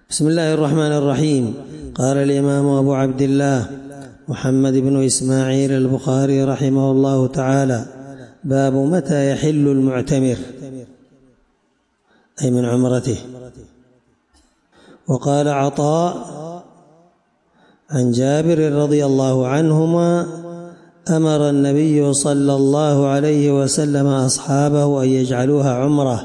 بسم الله الرحمن الرحيم. قال الإمام أبو عبد الله محمد بن إسماعيل البخاري رحمه الله تعالى: باب متى يحل المعتمر، أي من عمرته. وقال عطاء عن جابر رضي الله عنهما: أمر النبي صلى الله عليه وسلم أصحابه أن يجعلوها عمرة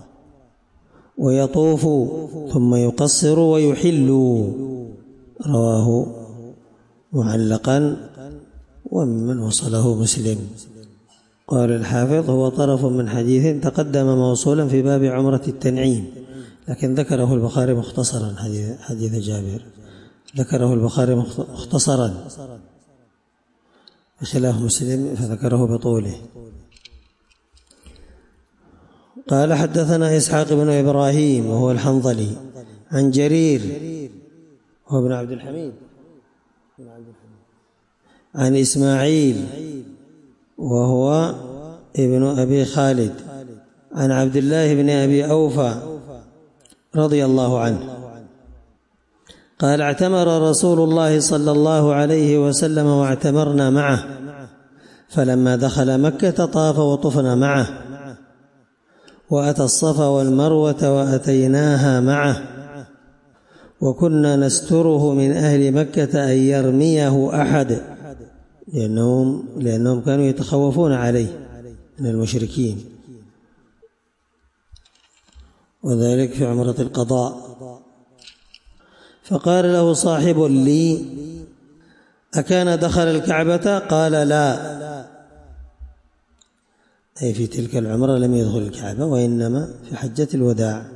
ويطوفوا ثم يقصروا ويحلوا. رواه معلقا ومن وصله مسلم. قال الحافظ: هو طرف من حديث تقدم موصولا في باب عمرة التنعيم، لكن ذكره البخاري مختصرا. حديث جابر ذكره البخاري مختصرا بخلاف مسلم فذكره بطوله. قال: حدثنا إسحاق بن إبراهيم وهو الحنظلي عن جرير وهو ابن عبد الحميد عن إسماعيل وهو ابن أبي خالد عن عبد الله بن أبي أوفى رضي الله عنه قال: اعتمر رسول الله صلى الله عليه وسلم واعتمرنا معه، فلما دخل مكة طاف وطفنا معه، وأتى الصفا والمروة وأتيناها معه، وكنا نستره من أهل مكة أن يرميه أحد، لأنهم كانوا يتخوفون عليه من المشركين، وذلك في عمرة القضاء. فقال له صاحب لي: أكان دخل الكعبة؟ قال: لا، أي في تلك العمرة لم يدخل الكعبة، وإنما في حجة الوداع.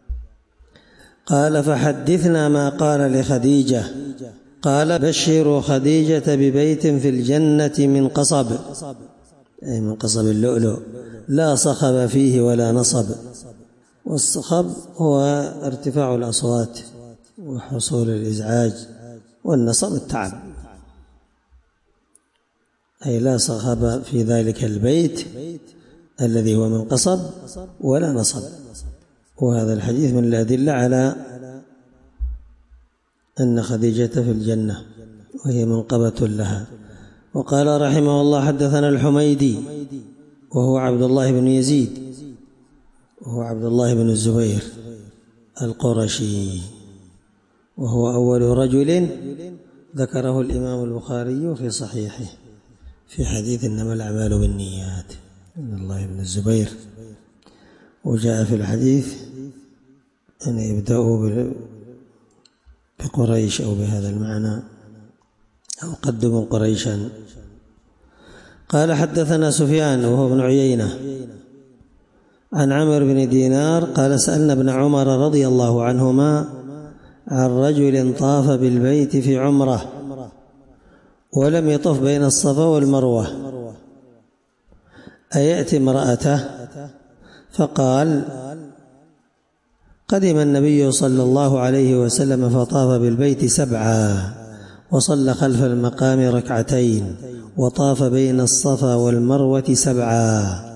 قال: فحدثنا ما قال لخديجة. قال: بشروا خديجة ببيت في الجنة من قصب، أي من قصب اللؤلؤ، لا صخب فيه ولا نصب. والصخب هو ارتفاع الأصوات وحصول الإزعاج، والنصب التعب، أي لا صخب في ذلك البيت الذي هو من قصب ولا نصب. وهذا الحديث من الأدلة على أن خديجة في الجنة وهي منقبة لها. وقال رحمه الله: حدثنا الحميدي وهو عبد الله بن يزيد وهو عبد الله بن الزبير القرشي، وهو أول رجل ذكره الإمام البخاري في صحيحه في حديث إنما الأعمال بالنيات، عبد الله بن الزبير. وجاء في الحديث أن يبدأوا بقريش أو بهذا المعنى، أو قدموا قريشا. قال: حدثنا سفيان وهو ابن عيينة عن عمرو بن دينار قال: سألنا ابن عمر رضي الله عنهما عن رجل طاف بالبيت في عمره ولم يطف بين الصفا والمروة أيأتي امرأته؟ فقال: قدم النبي صلى الله عليه وسلم فطاف بالبيت 7 وصلى خلف المقام 2 وطاف بين الصفا والمروة 7.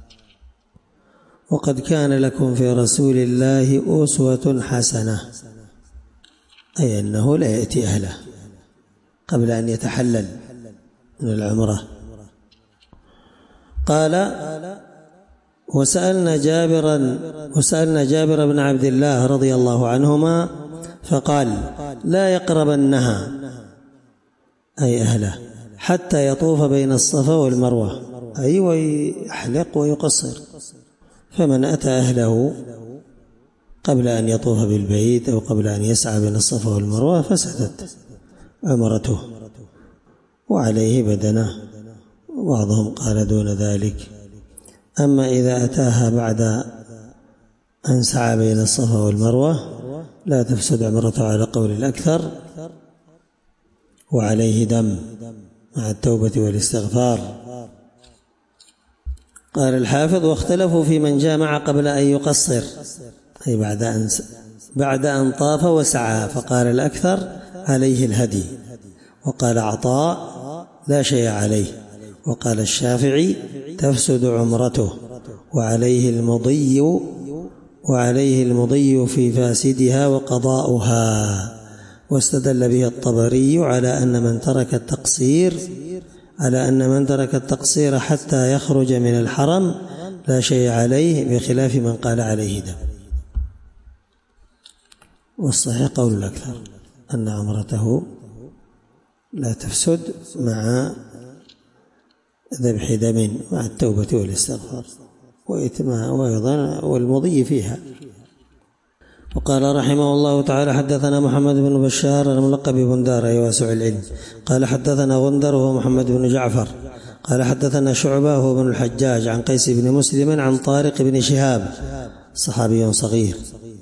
وقد كان لكم في رسول الله أسوة حسنة، أي أنه لا يأتي أهله قبل أن يتحلل من العمرة. قال: وسألنا جابر بن عبد الله رضي الله عنهما فقال: لا يقربنها، أي أهله، حتى يطوف بين الصفا والمروة، أي ويحلق ويقصر. فمن أتى أهله قبل أن يطوف بالبيت أو قبل أن يسعى بين الصفا والمروة فسدت عمرته وعليه بدنه، وبعضهم قال دون ذلك. أما إذا أتاها بعد أن سعى بين الصفا والمروة لا تفسد عمرته على قول الأكثر، وعليه دم مع التوبة والاستغفار. قال الحافظ: واختلفوا في من جامع قبل أن يقصر، أي بعد أن طاف وسعى، فقال الأكثر عليه الهدي، وقال عطاء لا شيء عليه، وقال الشافعي تفسد عمرته وعليه المضي وعليه المضي في فاسدها وقضاؤها. واستدل به الطبري على أن من ترك التقصير حتى يخرج من الحرم لا شيء عليه، بخلاف من قال عليه دم. والصحيح قول الأكثر أن عمرته لا تفسد مع ذبح دم، مع التوبة والاستغفار وأيضا والمضي فيها. وقال رحمه الله تعالى: حدثنا محمد بن بشار الملقب بندار أي واسع العلم، قال حدثنا غندر وهو محمد بن جعفر قال حدثنا شعبة وهو بن الحجاج عن قيس بن مسلم عن طارق بن شهاب صحابي صغير،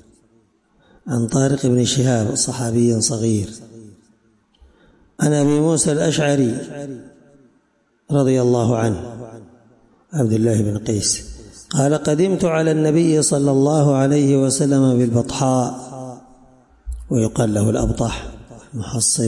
عن أبي موسى الأشعري رضي الله عنه عبد الله بن قيس قال: قدمت على النبي صلى الله عليه وسلم بالبطحاء، ويقال له الأبطح محصب،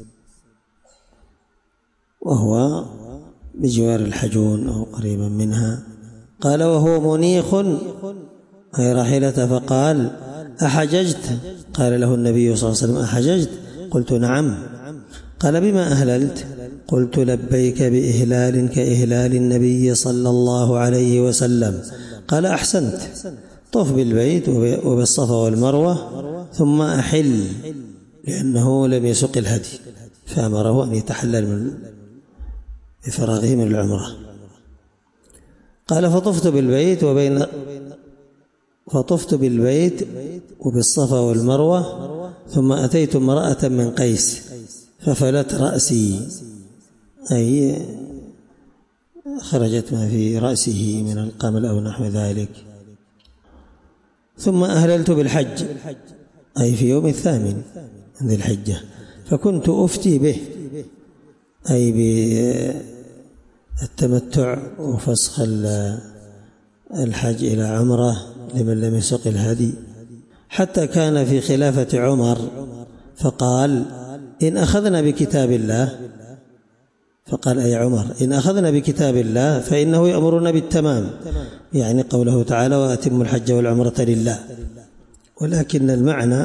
وهو بجوار الحجون أو قريبا منها. قال: وهو منيخ أي راحلة، فقال: أحججت؟ قال له النبي صلى الله عليه وسلم: أحججت؟ قلت: نعم. قال: بما أهللت؟ قلت: لبيك بإهلال كإهلال النبي صلى الله عليه وسلم. قال: أحسنت، طف بالبيت وبالصفا والمروة ثم أحل، لأنه لم يسق الهدي، فأمره أن يتحلل بفراغه من العمرة. قال: فطفت بالبيت وبالصفا والمروة، ثم أتيت امرأة من قيس ففلت رأسي، أي خرجت ما في رأسه من القمل أو نحو ذلك. ثم أهللت بالحج، أي في يوم 8 من ذي الحجة، فكنت أفتي به، أي بالتمتع وفسخ الحج إلى عمرة لمن لم يسق الهدي، حتى كان في خلافة عمر، فقال: إن أخذنا بكتاب الله، فقال أي عمر: إن أخذنا بكتاب الله فإنه يأمرنا بالتمام، يعني قوله تعالى: وأتموا الحج والعمرة لله. ولكن المعنى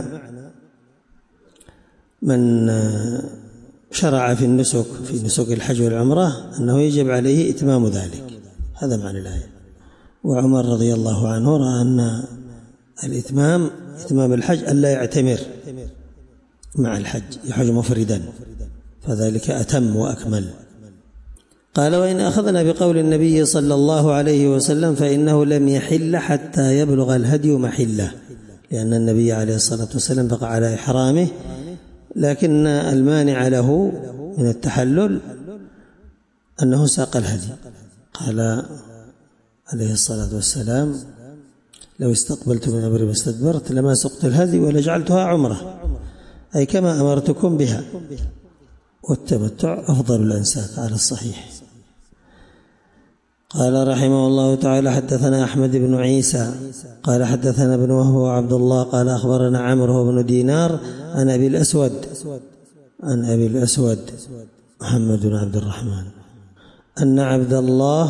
من شرع في نسك الحج والعمرة أنه يجب عليه إتمام ذلك، هذا معنى الآية. وعمر رضي الله عنه رأى أن إتمام الحج ألا يعتمر مع الحج، يحج مفردا، فذلك أتم وأكمل. قال: وإن أخذنا بقول النبي صلى الله عليه وسلم فإنه لم يحل حتى يبلغ الهدي محله، لأن النبي عليه الصلاة والسلام بقى على إحرامه، لكن المانع له من التحلل أنه ساق الهدي. قال عليه الصلاة والسلام: لو استقبلت من أمري ما استدبرت لما سقت الهدي ولجعلتها عمرة، أي كما أمرتكم بها. والتمتع أفضل الأنساك على الصحيح. قال رحمه الله تعالى: حدثنا أحمد بن عيسى قال حدثنا ابن وهب وعبد الله قال أخبرنا عمرو بن دينار عن أبي الأسود محمد بن عبد الرحمن أن عبد الله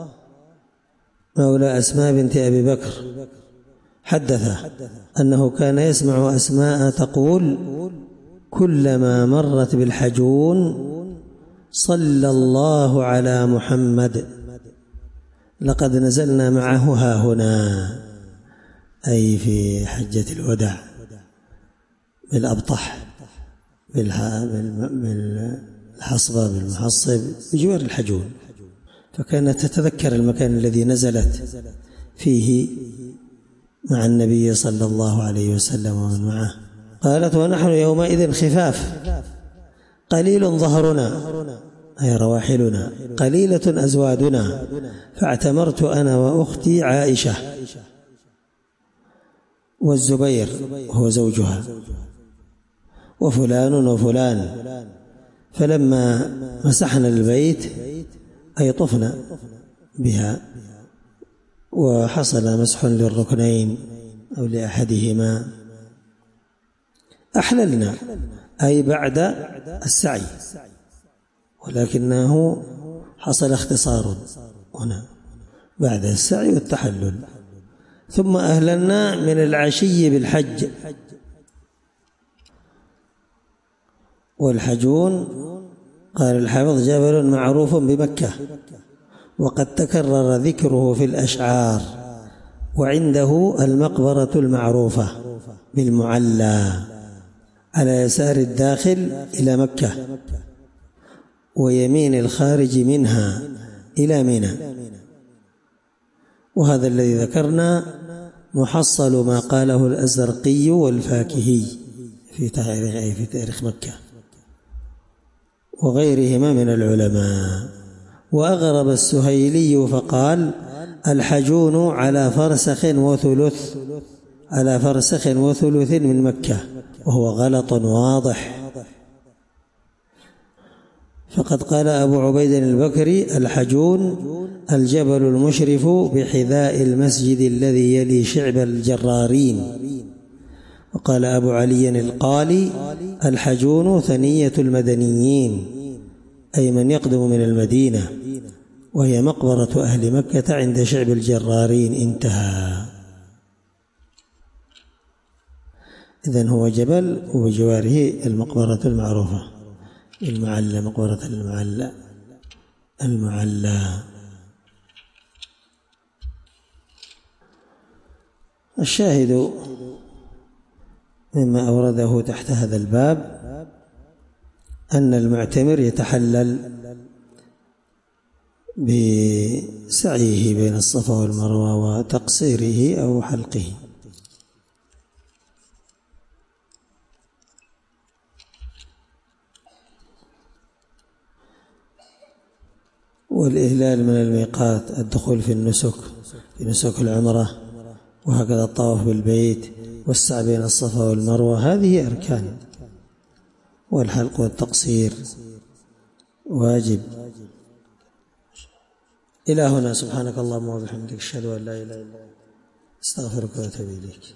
مولى أسماء بنت أبي بكر حدثه أنه كان يسمع أسماء تقول: كلما مرت بالحجون صلى الله على محمد، لقد نزلنا معه هاهنا، أي في حجة الوداع بالأبطح بالحصبة بالمحصب بجوار الحجون، فكانت تتذكر المكان الذي نزلت فيه مع النبي صلى الله عليه وسلم ومن معه. قالت: ونحن يومئذ خفاف قليل ظهرنا، أي رواحلنا، قليلة أزوادنا، فاعتمرت أنا وأختي عائشة والزبير هو زوجها وفلان وفلان، فلما مسحنا البيت أي طفنا بها وحصل مسح للركنين أو لأحدهما أحللنا، أي بعد السعي، ولكنه حصل اختصار هنا بعد السعي والتحلل، ثم أهللنا من العشي بالحج. والحجون قال الحافظ جبل معروف بمكة، وقد تكرر ذكره في الأشعار، وعنده المقبرة المعروفة بالمعلى على يسار الداخل إلى مكة ويمين الخارج منها إلى منى. وهذا الذي ذكرنا محصل ما قاله الأزرقي والفاكهي في تاريخ مكة وغيرهما من العلماء. وأغرب السهيلي فقال الحجون على فرسخ وثلث من مكة، وهو غلط واضح. فقد قال أبو عبيد البكري الحجون الجبل المشرف بحذاء المسجد الذي يلي شعب الجرارين. وقال أبو علي القالي الحجون ثنية المدنيين، أي من يقدم من المدينة، وهي مقبرة أهل مكة عند شعب الجرارين. انتهى. إذن هو جبل وبجواره المقبرة المعروفة المعلى، مقبرة المعلى. الشاهد مما أورده تحت هذا الباب أن المعتمر يتحلل بسعيه بين الصفا والمروة وتقصيره أو حلقه. والإهلال من الميقات الدخول في نسك العمرة، وهكذا الطواف بالبيت والسعي بين الصفا والمروة، هذه أركان. والحلق والتقصير واجب. إلى هنا. سبحانك اللهم وبحمدك، أشهد أن لا إله إلا أنت، أستغفرك وأتوب إليك.